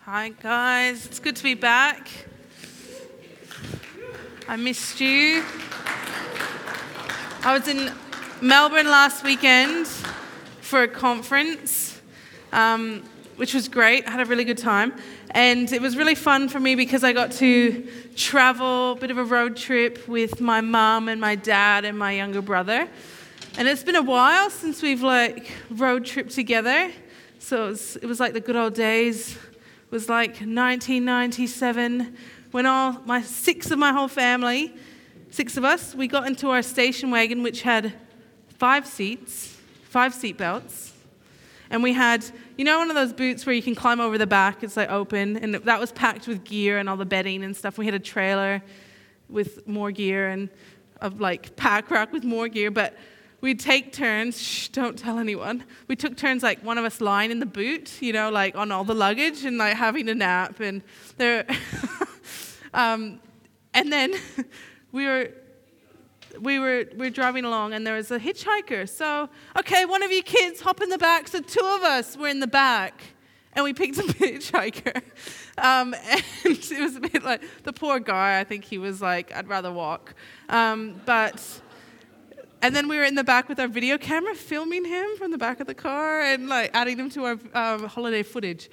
Hi guys, it's good to be back. I missed you. I was in Melbourne last weekend for a conference, which was great. I had a really good time. And it was really fun for me because I got to travel, a bit of a road trip with my mum and my dad and my younger brother. And it's been a while since we've road tripped together. So it was like the good old days. It was like 1997 when six of my whole family, six of us, we got into our station wagon, which had 5 seat belts. And we had, one of those boots where you can climb over the back, it's open, and that was packed with gear and all the bedding and stuff. We had a trailer with more gear and a pack rack with more gear, but we'd take turns, don't tell anyone. We took turns, one of us lying in the boot, on all the luggage and having a nap. And there, and then we were driving along and there was a hitchhiker. So, okay, one of you kids hop in the back. So 2 of us were in the back and we picked up a hitchhiker. And it was a bit the poor guy, I think he was I'd rather walk. And then we were in the back with our video camera filming him from the back of the car and adding him to our holiday footage.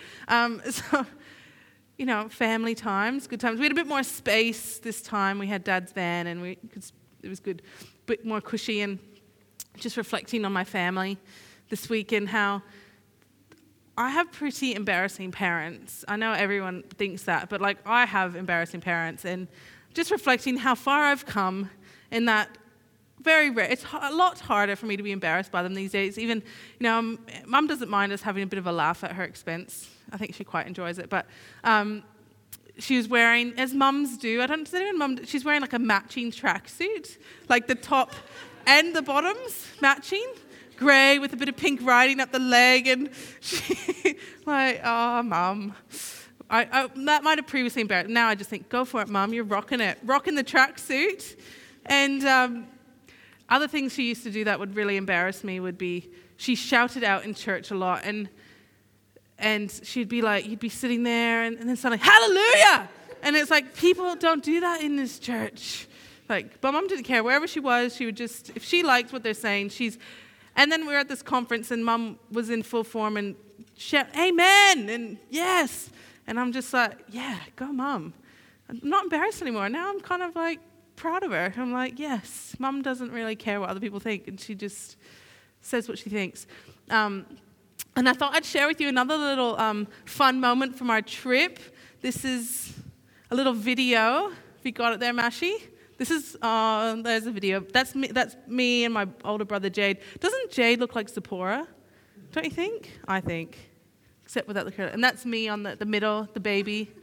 Family times, good times. We had a bit more space this time. We had Dad's van and it was good, a bit more cushy, and just reflecting on my family this week and how I have pretty embarrassing parents. I know everyone thinks that, but I have embarrassing parents, and just reflecting how far I've come in that. Very rare. It's a lot harder for me to be embarrassed by them these days. Even, Mum doesn't mind us having a bit of a laugh at her expense. I think she quite enjoys it. But she was wearing, as mums do, she's wearing a matching tracksuit, the top and the bottoms matching, grey with a bit of pink writing up the leg, and she, oh, Mum. That might have previously embarrassed. Now I just think, go for it, Mum. You're rocking it, rocking the tracksuit, and. Other things she used to do that would really embarrass me would be, she shouted out in church a lot, and she'd be you'd be sitting there, and then suddenly, hallelujah! And it's people don't do that in this church. But Mum didn't care. Wherever she was, she would just, if she liked what they're saying, and then we were at this conference, and Mum was in full form, and shout, amen, and yes. And I'm just yeah, go Mum. I'm not embarrassed anymore. Now I'm kind of proud of her. I'm yes, Mum doesn't really care what other people think, and she just says what she thinks. And I thought I'd share with you another little fun moment from our trip. This is a little video. Have you got it there, Mashi? This is, there's a video. That's me and my older brother, Jade. Doesn't Jade look like Zipporah? Don't you think? I think. Except without the curl. And that's me on the middle, the baby.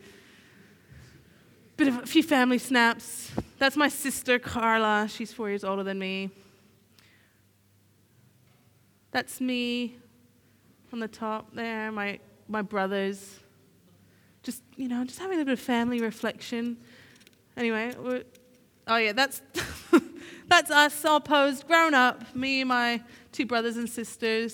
A few family snaps. That's my sister, Carla. She's 4 years older than me. That's me on the top there, my brothers. Just having a little bit of family reflection. Anyway, that's that's us all posed, grown up. Me and my 2 brothers and sister,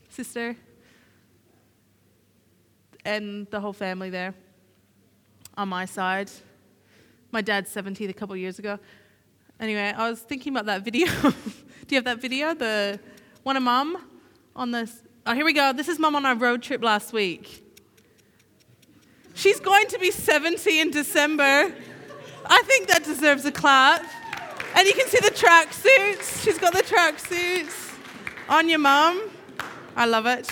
and the whole family there on my side. My dad's 70th a couple of years ago. Anyway, I was thinking about that video. Do you have that video? The one of Mum on this. Oh, here we go. This is Mum on our road trip last week. She's going to be 70 in December. I think that deserves a clap. And you can see the tracksuits. She's got the tracksuits on your Mum. I love it.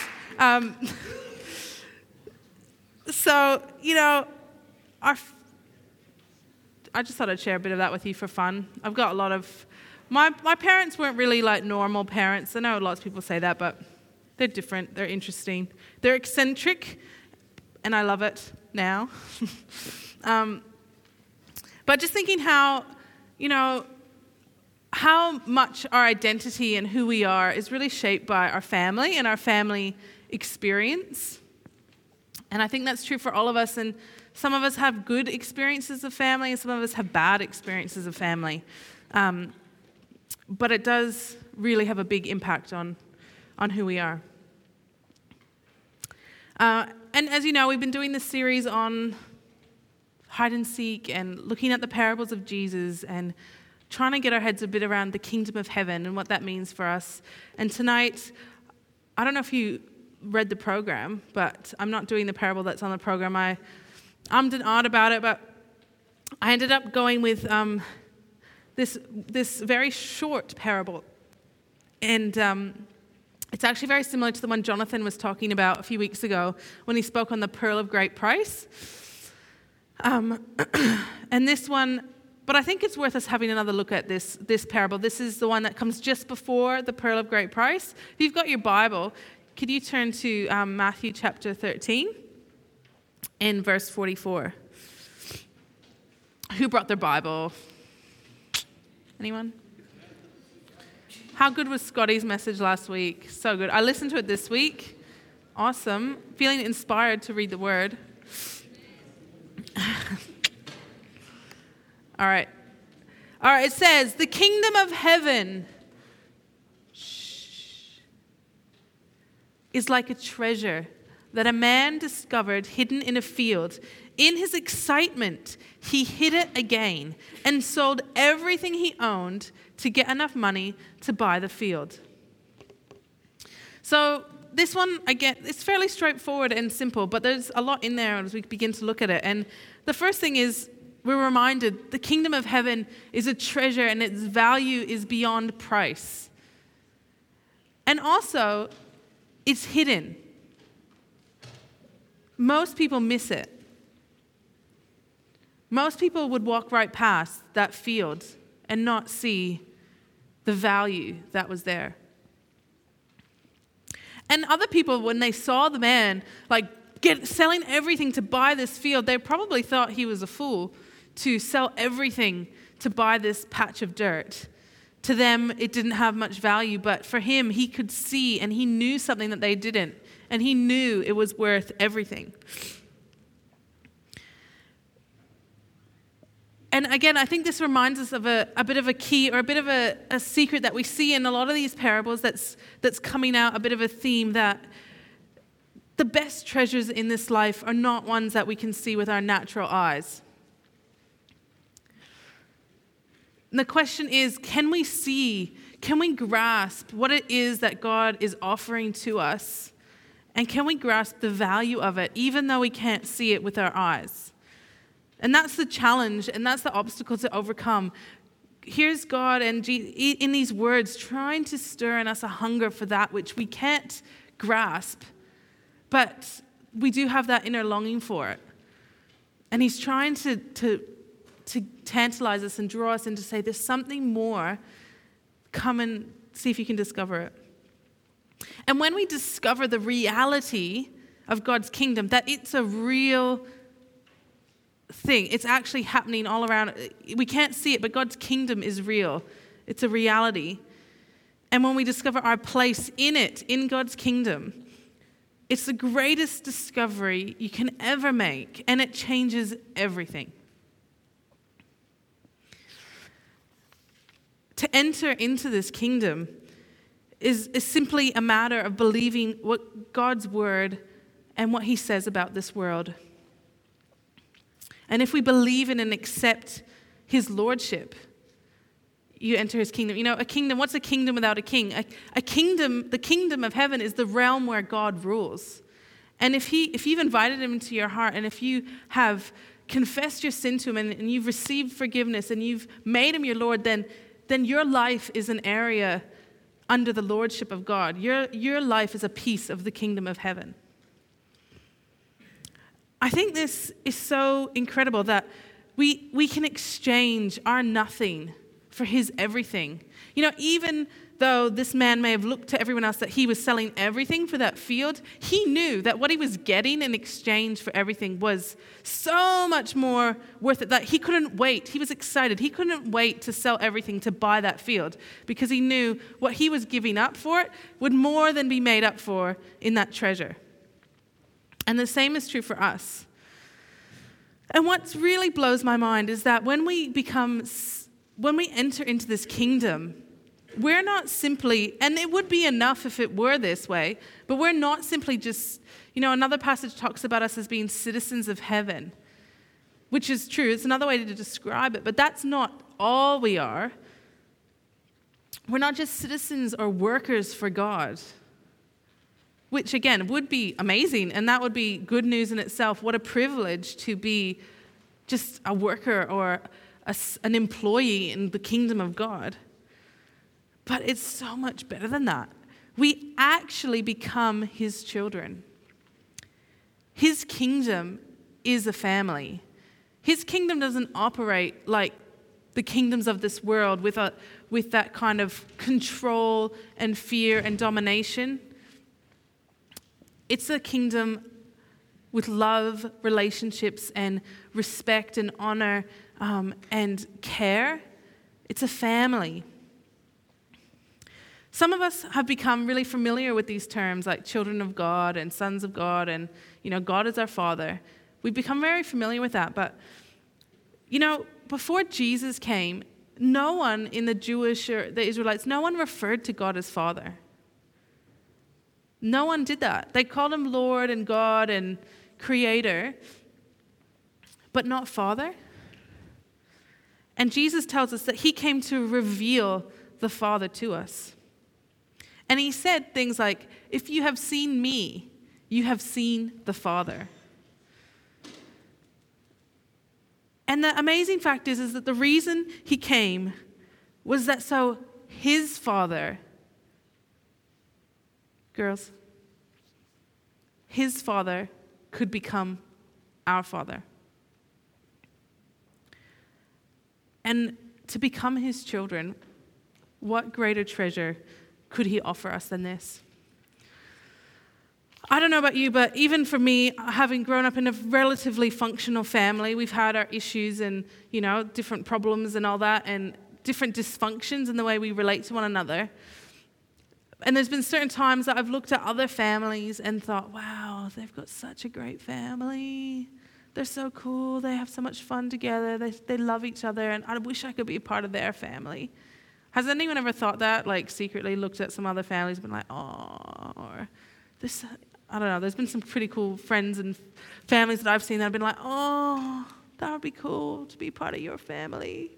So, I just thought I'd share a bit of that with you for fun. I've got a lot of... My parents weren't really normal parents. I know lots of people say that, but they're different. They're interesting. They're eccentric, and I love it now. But just thinking how much our identity and who we are is really shaped by our family and our family experience. And I think that's true for all of us, and some of us have good experiences of family, and some of us have bad experiences of family. But it does really have a big impact on who we are. And And as you know, we've been doing this series on hide and seek and looking at the parables of Jesus and trying to get our heads a bit around the kingdom of heaven and what that means for us. And tonight, I don't know if you read the program, but I'm not doing the parable that's on the program. I ummed and ahed about it, but I ended up going with this very short parable. And it's actually very similar to the one Jonathan was talking about a few weeks ago when he spoke on the pearl of great price. And this one, but I think it's worth us having another look at this parable. This is the one that comes just before the pearl of great price. If you've got your Bible, could you turn to Matthew chapter 13 in verse 44? Who brought their Bible? Anyone? How good was Scotty's message last week? So good. I listened to it this week. Awesome. Feeling inspired to read the word. All right, it says, the kingdom of heaven is like a treasure that a man discovered hidden in a field. In his excitement, he hid it again and sold everything he owned to get enough money to buy the field. So this one, again, it's fairly straightforward and simple, but there's a lot in there as we begin to look at it. And the first thing is, we're reminded the kingdom of heaven is a treasure and its value is beyond price. And also, it's hidden. Most people miss it. Most people would walk right past that field and not see the value that was there. And other people, when they saw the man selling everything to buy this field, they probably thought he was a fool to sell everything to buy this patch of dirt. To them, it didn't have much value, but for him, he could see and he knew something that they didn't, and he knew it was worth everything. And again, I think this reminds us of a bit of a key or a bit of a secret that we see in a lot of these parables that's coming out, a bit of a theme that the best treasures in this life are not ones that we can see with our natural eyes. And the question is, can we grasp what it is that God is offering to us? And can we grasp the value of it, even though we can't see it with our eyes? And that's the challenge, and that's the obstacle to overcome. Here's God and in these words trying to stir in us a hunger for that which we can't grasp, but we do have that inner longing for it. And he's trying to tantalize us and draw us in to say, there's something more. Come and see if you can discover it. And when we discover the reality of God's kingdom, that it's a real thing, it's actually happening all around. We can't see it, but God's kingdom is real. It's a reality. And when we discover our place in it, in God's kingdom, it's the greatest discovery you can ever make, and it changes everything. To enter into this kingdom is simply a matter of believing what God's word and what he says about this world. And if we believe in and accept his lordship, you enter his kingdom. You know, a kingdom, what's a kingdom without a king? A kingdom, the kingdom of heaven is the realm where God rules. And if you've invited him into your heart, and if you have confessed your sin to him, and you've received forgiveness, and you've made him your Lord, then your life is an area under the lordship of God. Your life is a piece of the kingdom of heaven. I think this is so incredible that we can exchange our nothing for his everything. You know, even though this man may have looked to everyone else that he was selling everything for that field, he knew that what he was getting in exchange for everything was so much more worth it that he couldn't wait. He was excited. He couldn't wait to sell everything to buy that field because he knew what he was giving up for it would more than be made up for in that treasure. And the same is true for us. And what really blows my mind is that when we enter into this kingdom, we're not simply, and it would be enough if it were this way, but we're not simply just, another passage talks about us as being citizens of heaven, which is true. It's another way to describe it, but that's not all we are. We're not just citizens or workers for God, which again would be amazing, and that would be good news in itself. What a privilege to be just a worker or an employee in the kingdom of God. But it's so much better than that. We actually become his children. His kingdom is a family. His kingdom doesn't operate like the kingdoms of this world with that kind of control and fear and domination. It's a kingdom with love, relationships, and respect and honor and care. It's a family. Some of us have become really familiar with these terms like children of God and sons of God and, God is our Father. We've become very familiar with that. But, before Jesus came, no one in the Jewish or the Israelites, no one referred to God as Father. No one did that. They called him Lord and God and Creator, but not Father. And Jesus tells us that he came to reveal the Father to us. And he said things like, if you have seen me, you have seen the Father. And the amazing fact is that the reason he came was that so his Father, girls, his Father could become our Father. And to become his children, what greater treasure could he offer us than this? I don't know about you, but even for me, having grown up in a relatively functional family, we've had our issues and, different problems and all that, and different dysfunctions in the way we relate to one another. And there's been certain times that I've looked at other families and thought, wow, they've got such a great family. They're so cool. They have so much fun together. They love each other, and I wish I could be a part of their family. Has anyone ever thought that, like secretly looked at some other families and been like, oh, or this, I don't know, there's been some pretty cool friends and families that I've seen that have been like, oh, that would be cool to be part of your family.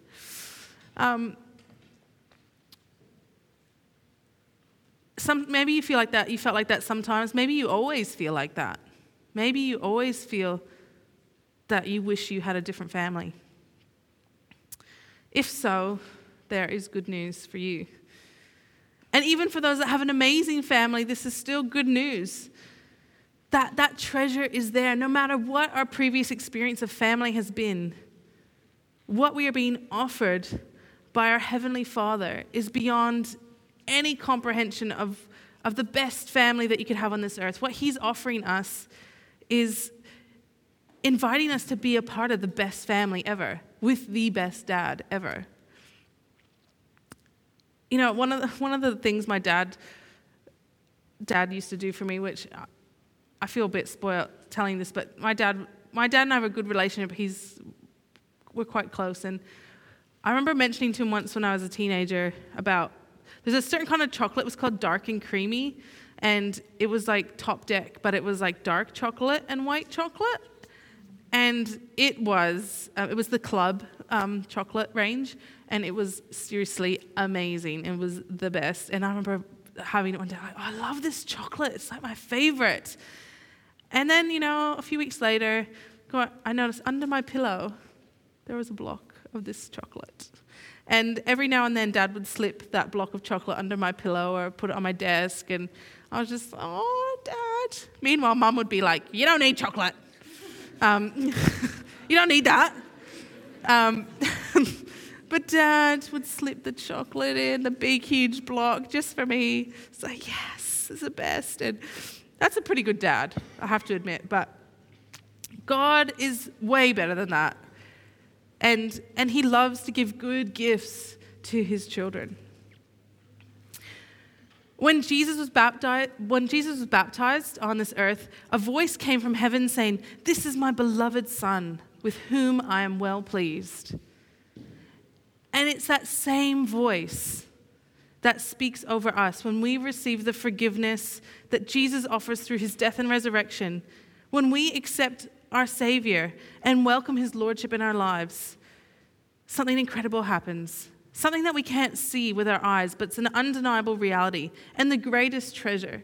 Maybe you feel like that. You felt like that sometimes. Maybe you always feel like that. Maybe you always feel that you wish you had a different family. If so, there is good news for you. And even for those that have an amazing family, this is still good news. That treasure is there. No matter what our previous experience of family has been, what we are being offered by our Heavenly Father is beyond any comprehension of the best family that you could have on this earth. What he's offering us is inviting us to be a part of the best family ever, with the best dad ever. One of the things my dad used to do for me, which I feel a bit spoiled telling this, but my dad and I have a good relationship. We're quite close, and I remember mentioning to him once when I was a teenager about there's a certain kind of chocolate. It was called Dark and Creamy, and it was like Top Deck, but it was like dark chocolate and white chocolate, and it was the Club chocolate range, and it was seriously amazing. It was the best, and I remember having it one day. I love this chocolate. It's like my favorite. And then, a few weeks later, I noticed under my pillow there was a block of this chocolate. And every now and then, Dad would slip that block of chocolate under my pillow or put it on my desk. And I was just, oh, Dad. Meanwhile, Mum would be like, you don't need chocolate. You don't need that. But Dad would slip the chocolate in, the big, huge block, just for me. It's like, yes, it's the best. And that's a pretty good dad, I have to admit. But God is way better than that. And he loves to give good gifts to his children. When Jesus was baptized on this earth, a voice came from heaven saying, "This is my beloved Son, with whom I am well pleased." And it's that same voice that speaks over us, when we receive the forgiveness that Jesus offers through his death and resurrection, when we accept our Savior and welcome his lordship in our lives, something incredible happens. Something that we can't see with our eyes, but it's an undeniable reality and the greatest treasure.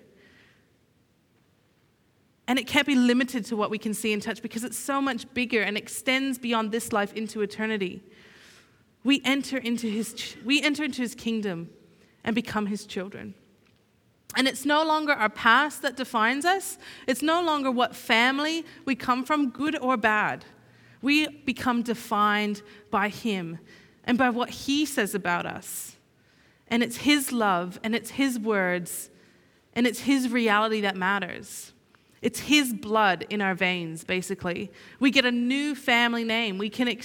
And it can't be limited to what we can see and touch because it's so much bigger and extends beyond this life into eternity. We enter into his kingdom and become his children. And it's no longer our past that defines us. It's no longer what family we come from, good or bad. We become defined by him and by what he says about us. And it's his love, and it's his words, and it's his reality that matters. It's his blood in our veins, basically. We get a new family name. We can,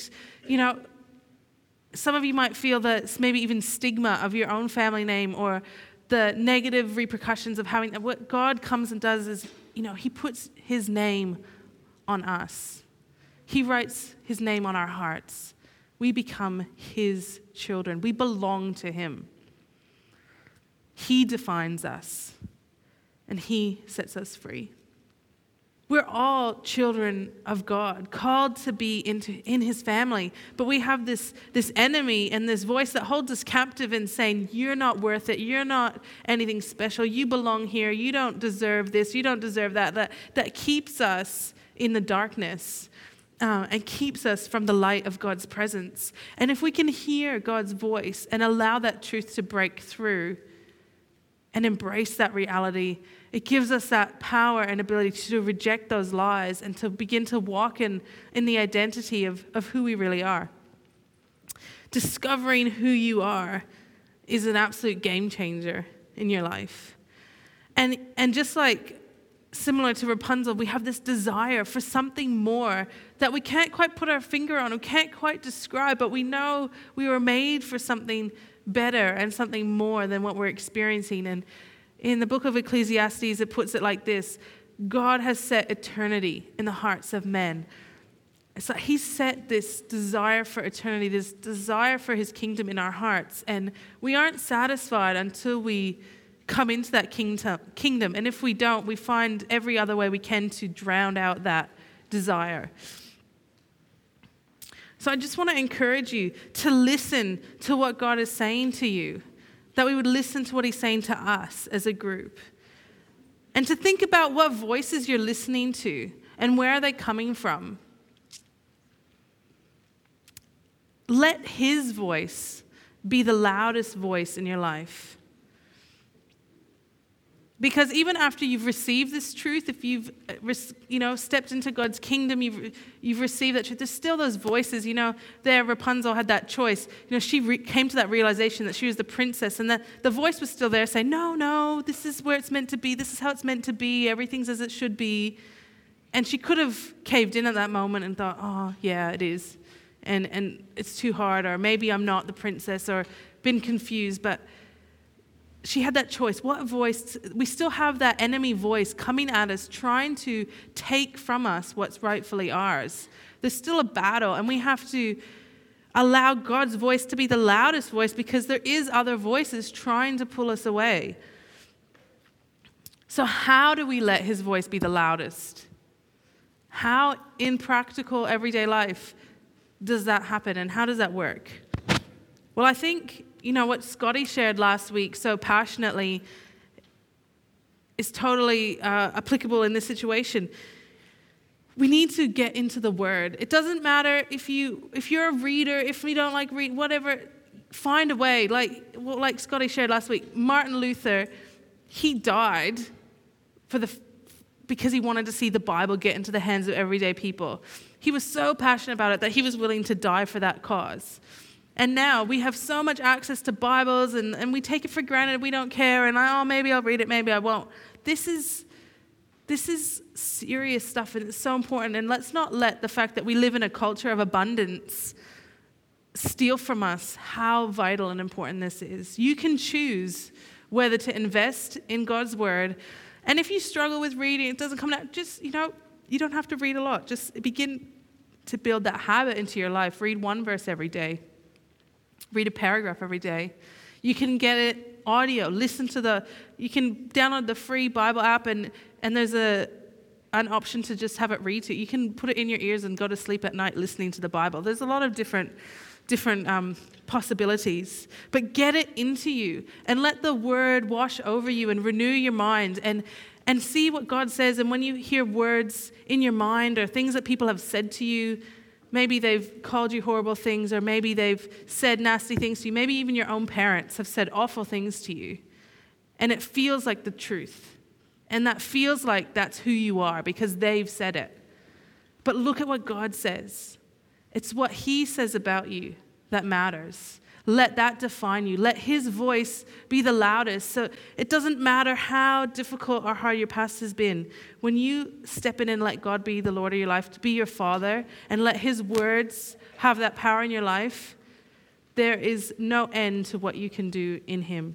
some of you might feel the maybe even stigma of your own family name or the negative repercussions of having that. What God comes and does is, he puts his name on us. He writes his name on our hearts. We become his children. We belong to him. He defines us, and he sets us free. We're all children of God, called to be in his family. But we have this enemy and this voice that holds us captive and saying, you're not worth it. You're not anything special. You belong here. You don't deserve this. You don't deserve that. That keeps us in the darkness and keeps us from the light of God's presence. And if we can hear God's voice and allow that truth to break through and embrace that reality, it gives us that power and ability to reject those lies and to begin to walk in the identity of who we really are. Discovering who you are is an absolute game changer in your life. And just like similar to Rapunzel, we have this desire for something more that we can't quite put our finger on, we can't quite describe, but we know we were made for something better and something more than what we're experiencing. And in the book of Ecclesiastes, it puts it like this: God has set eternity in the hearts of men. It's like he set this desire for eternity, this desire for his kingdom in our hearts. And we aren't satisfied until we come into that kingdom. And if we don't, we find every other way we can to drown out that desire. So I just want to encourage you to listen to what God is saying to you, that we would listen to what he's saying to us as a group, and to think about what voices you're listening to and where are they coming from. Let his voice be the loudest voice in your life. Because even after you've received this truth, if you've stepped into God's kingdom, you've received that truth, there's still those voices. There Rapunzel had that choice. She came to that realization that she was the princess, and the voice was still there saying, no, this is where it's meant to be. This is how it's meant to be. Everything's as it should be. And she could have caved in at that moment and thought, oh, yeah, it is. And it's too hard, or maybe I'm not the princess, or been confused, but she had that choice. What voice? We still have that enemy voice coming at us, trying to take from us what's rightfully ours. There's still a battle, and we have to allow God's voice to be the loudest voice, because there is other voices trying to pull us away. So how do we let his voice be the loudest? How, in practical everyday life, does that happen, and how does that work? Well, I think what Scotty shared last week so passionately is totally applicable in this situation. We need to get into the Word. It doesn't matter if you're a reader, if we don't like read, whatever, find a way. Like Scotty shared last week, Martin Luther, he died because he wanted to see the Bible get into the hands of everyday people. He was so passionate about it that he was willing to die for that cause. And now we have so much access to Bibles, and we take it for granted. We don't care, and maybe I'll read it, maybe I won't. This is serious stuff, and it's so important. And let's not let the fact that we live in a culture of abundance steal from us how vital and important this is. You can choose whether to invest in God's Word. And if you struggle with reading, it doesn't come out, just, you don't have to read a lot. Just begin to build that habit into your life. Read one verse every day. Read a paragraph every day. You can get it audio. You can download the free Bible app, and there's an option to just have it read to you. You can put it in your ears and go to sleep at night listening to the Bible. There's a lot of different possibilities. But get it into you and let the word wash over you and renew your mind and see what God says. And when you hear words in your mind or things that people have said to you, maybe they've called you horrible things, or maybe they've said nasty things to you. Maybe even your own parents have said awful things to you. And it feels like the truth. And that feels like that's who you are because they've said it. But look at what God says. It's what he says about you that matters. Let that define you. Let his voice be the loudest. So it doesn't matter how difficult or hard your past has been. When you step in and let God be the Lord of your life, to be your Father, and let his words have that power in your life, there is no end to what you can do in him.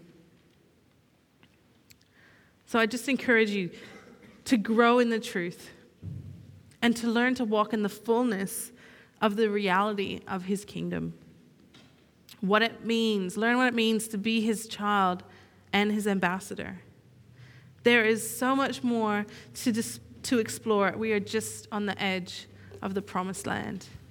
So I just encourage you to grow in the truth and to learn to walk in the fullness of the reality of his kingdom. What it means, learn what it means to be his child and his ambassador. There is so much more to explore. We are just on the edge of the promised land.